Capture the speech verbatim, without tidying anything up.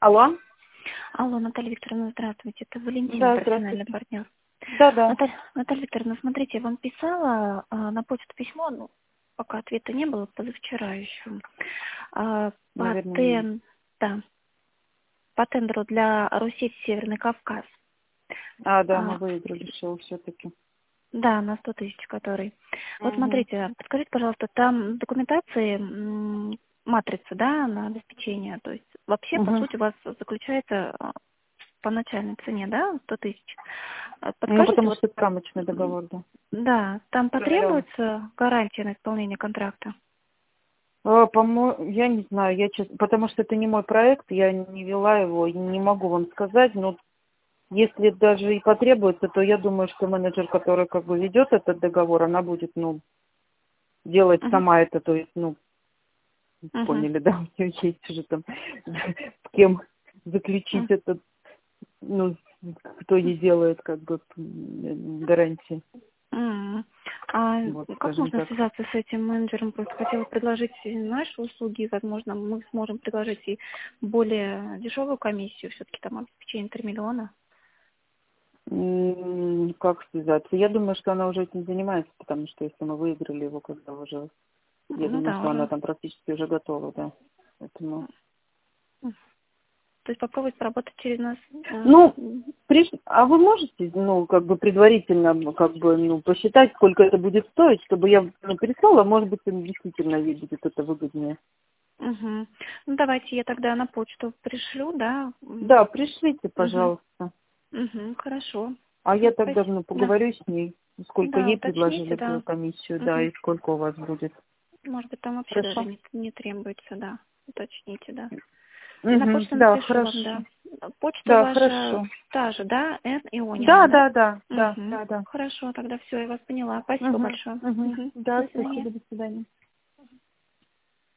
Алло. Алло, Наталья Викторовна, здравствуйте. Это Валентина, Да, профессиональный здравствуйте. партнер. Да, да. Наталья, Наталья Викторовна, смотрите, я вам писала а, на почту письмо, ну, пока ответа не было, позавчера еще. А, по, Наверное, не видно. тен- да, по тендеру для Руси Северный Кавказ. А, да, мы А, выиграли шоу все-таки. да, на сто тысяч который. Вот Угу. смотрите, подскажите, пожалуйста, там в документации м, матрица, да, на обеспечение. То есть вообще, по Угу. сути, у вас заключается а, по начальной цене, да, сто тысяч. А Ну, Подскажите, потому вот, что это рамочный м, договор, да. да, там Миллион. потребуется гарантия на исполнение контракта? А, по-моему, я не знаю, я честно, потому что это не мой проект, я не вела его, и не могу вам сказать, но если даже и потребуется, то я думаю, что менеджер, который как бы ведет этот договор, она будет, ну, делать Угу, сама это, то есть, ну, угу, поняли, да, у нее есть уже там с кем заключить этот, ну, кто ей делает как бы м, гарантии, угу. А вот, как скажем можно так. связаться с этим менеджером? Просто хотела предложить и наши услуги, возможно, мы сможем предложить и более дешевую комиссию, все-таки там обеспечение три миллиона. М, Как связаться? Я думаю, что она уже этим занимается, потому что если мы выиграли его, когда уже, я Ну думаю, да, что она уже. там практически уже готова, да. Поэтому... М. То есть попробовать поработать через нас. э, Ну, м, приш... а вы можете, ну, как бы предварительно, ну, как бы, ну, посчитать, сколько это будет стоить, чтобы я, ну, переслала, может быть, им действительно ей будет это выгоднее. Мгм. Ну, давайте я тогда на почту пришлю, да? Да, пришлите, Угу. пожалуйста. Угу, хорошо. А я Все, тогда, спасибо. ну, Да. поговорю с ней, сколько Да, ей уточните, предложили бы да. комиссию, да, Угу. и сколько у вас будет. Может быть, там вообще даже Хорошо? не, не требуется, да. Уточните, да. И на Угу, почту да, напишу вам, хорошо. да. Почта Да, ваша хорошо. та же, да? Н Ионина, Да, да? да, да, да, Угу. да, да. Хорошо, тогда все, я вас поняла. Спасибо Угу, большое. угу. Угу. Да, До свидания. спасибо, до свидания.